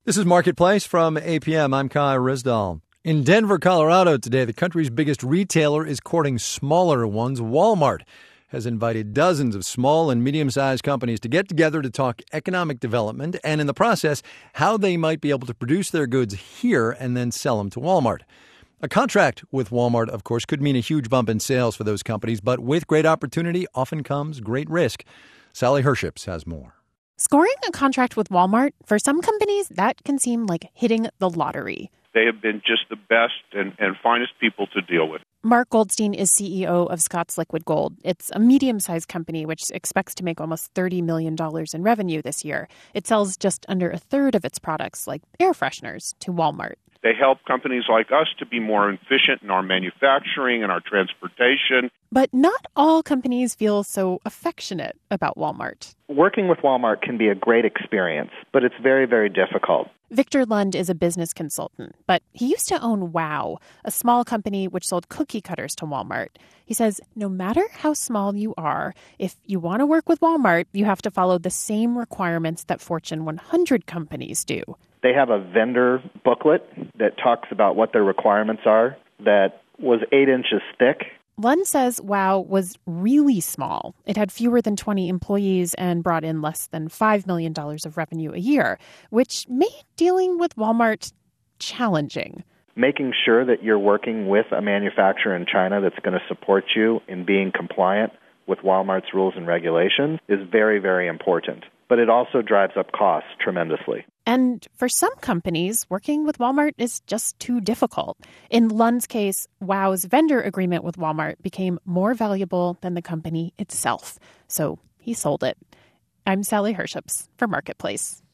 This is Marketplace from APM. I'm Kai Risdall. In Denver, Colorado today, the country's biggest retailer is courting smaller ones. Walmart has invited dozens of small and medium-sized companies to get together to talk economic development and, in the process, how they might be able to produce their goods here and then sell them to Walmart. A contract with Walmart, of course, could mean a huge bump in sales for those companies, but with great opportunity often comes great risk. Sally Herships has more. Scoring a contract with Walmart, for some companies, that can seem like hitting the lottery. They have been just the best and finest people to deal with. Mark Goldstein is CEO of Scott's Liquid Gold. It's a medium-sized company which expects to make almost $30 million in revenue this year. It sells just under a third of its products, like air fresheners, to Walmart. They help companies like us to be more efficient in our manufacturing and our transportation. But not all companies feel so affectionate about Walmart. Working with Walmart can be a great experience, but it's very, very difficult. Victor Lund is a business consultant, but he used to own Wow, a small company which sold cookie cutters to Walmart. He says no matter how small you are, if you want to work with Walmart, you have to follow the same requirements that Fortune 100 companies do. They have a vendor booklet that talks about what their requirements are that was 8 inches thick. Lund says Wow was really small. It had fewer than 20 employees and brought in less than $5 million of revenue a year, which made dealing with Walmart challenging. Making sure that you're working with a manufacturer in China that's going to support you in being compliant with Walmart's rules and regulations is very, very important. But it also drives up costs tremendously. And for some companies, working with Walmart is just too difficult. In Lund's case, Wow's vendor agreement with Walmart became more valuable than the company itself. So he sold it. I'm Sally Herships for Marketplace.